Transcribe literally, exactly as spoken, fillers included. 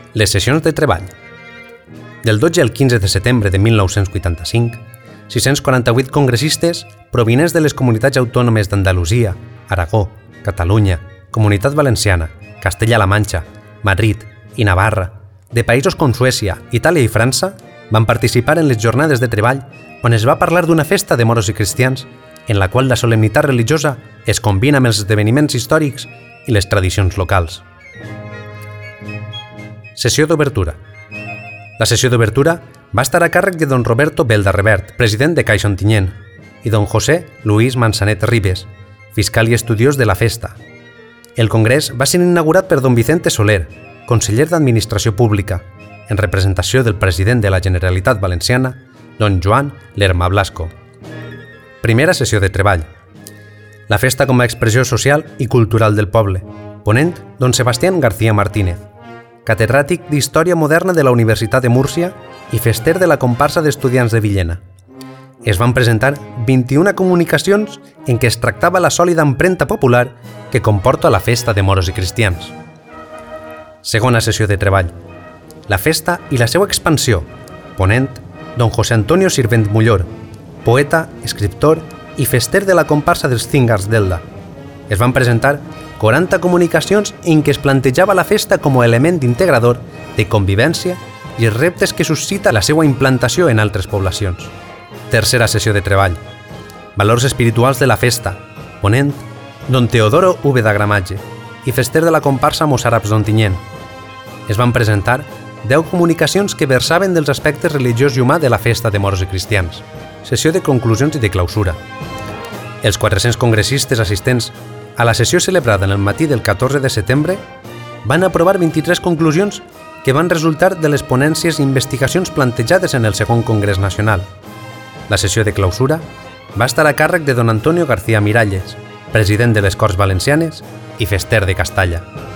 Les sessions de treball. Del dotze al quinze de setembre de mil nou-cents vuitanta-cinc, sis-cents quaranta-vuit congressistes provinents de les comunitats autònomes d'Andalusia, Aragó, Catalunya, Comunitat Valenciana, Castella-La Manxa, Madrid i Navarra, de països com Suècia, Itàlia i França, van participar en les jornades de treball on es va parlar d'una festa de moros i cristians en la qual la solemnitat religiosa es combina amb els esdeveniments històrics i les tradicions locals. Sessió d'obertura. La sessió d'obertura va estar a càrrec de don Roberto Belda Revert, president de Caixa Ontinyent, i don José Luis Manzanet Ribes, fiscal i estudiós de la festa. El congrés va ser inaugurat per don Vicente Soler, conseller d'Administració Pública, en representació del president de la Generalitat Valenciana, don Joan Lerma Blasco. Primera sessió de treball. La festa com a expressió social i cultural del poble, ponent don Sebastián García Martínez, catedràtic d'Història Moderna de la Universitat de Múrcia i fester de la comparsa d'estudiants de Villena. Es van presentar vint-i-una comunicacions en què es tractava la sòlida empremta popular que comporta la festa de moros i cristians. Segona sessió de treball. La festa i la seva expansió, ponent don José Antonio Sirvent Mullor, poeta, escriptor i fester de la comparsa dels Zingars d'Elda. Es van presentar quaranta comunicacions en què es plantejava la festa com a element integrador de convivència i els reptes que suscita la seva implantació en altres poblacions. Tercera sessió de treball. Valors espirituals de la festa, ponent don Teodoro Úbeda Gramatge i fester de la comparsa Mossàrabs d'Ontinyent. Es van presentar deu comunicacions que versaven dels aspectes religiós i humà de la festa de moros i cristians. Sessió de conclusions i de clausura. Els quatre-cents congressistes assistents a la sessió celebrada en el matí del catorze de setembre van aprovar vint-i-tres conclusions que van resultar de les ponències i investigacions plantejades en el segon Congrés Nacional. La sessió de clausura va estar a càrrec de don Antonio García Miralles, president de les Corts Valencianes i fester de Castalla.